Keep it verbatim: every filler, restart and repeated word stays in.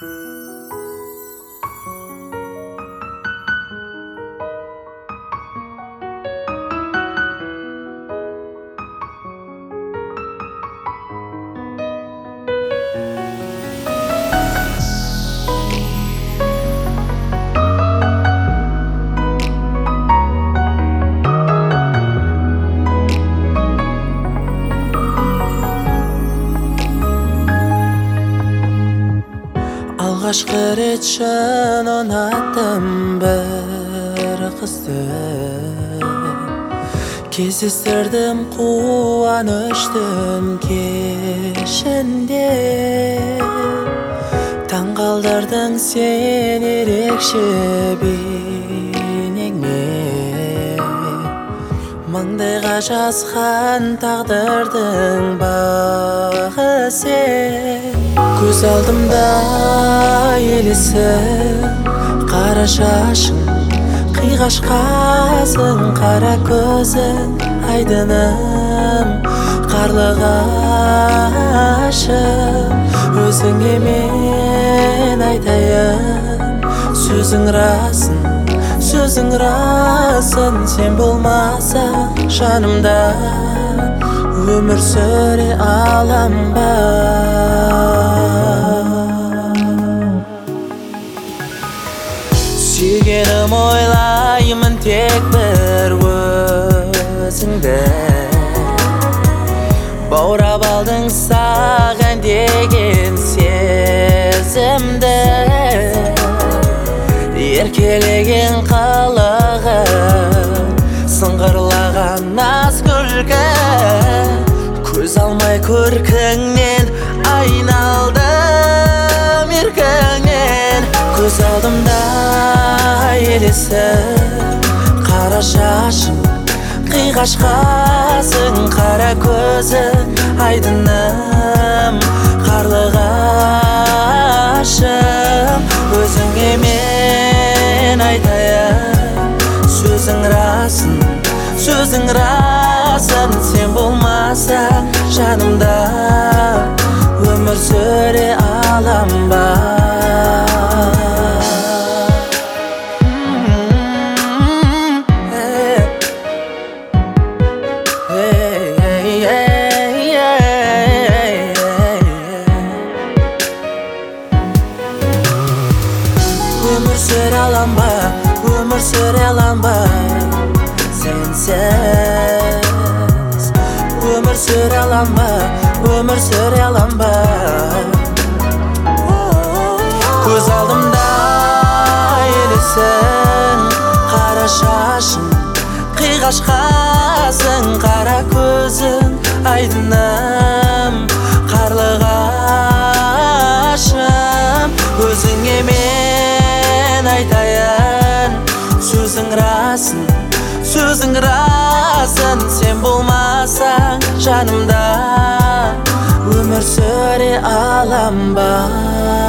Alғашқы рет шын ұнаттым бір қызды, кездестірдім қуаныштың кешінде. Таңғалдырдың сен ерекше бейнеңмен, маңдайға жазған тағдырдың бағы сен. Көз алдымда елесі қара шашың, қиғашқасың қара көзің, айдыным қарлығашым. Өзіңе мен айтайын сөзің расын, сөзің расын. Сен болмасаң жанымда өмір сүре алам ба? Сүйгенім ойлаймын тек бір өзіңді, баурап алдың саған деген сезімді. Еркелеген қылығың, сыңғырлаған наз күлкі, көз алмай көркіңнен айналдым еркіңнен. Көз алдымда елесі қара шашың, қиғашқасың қара көзің, айдыным қарлығашым. Өзіңе мен айтайын сөзің расын, сөзің расын. Сен болмасаң жанымда өмір сүре алам ба? Өмір сүре алам ба, өмір сүре алам ба сенсіз? Өмір сүре алам ба, өмір сүре алам ба? Көз алдымда елесің қара шашың, қиғашқасың қара көзің, айдыным қарлығашым. Өзіңе мен айтайын сөзің расын, сөзің расын. Сен болмасаң жанымда өмір сүре алам ба?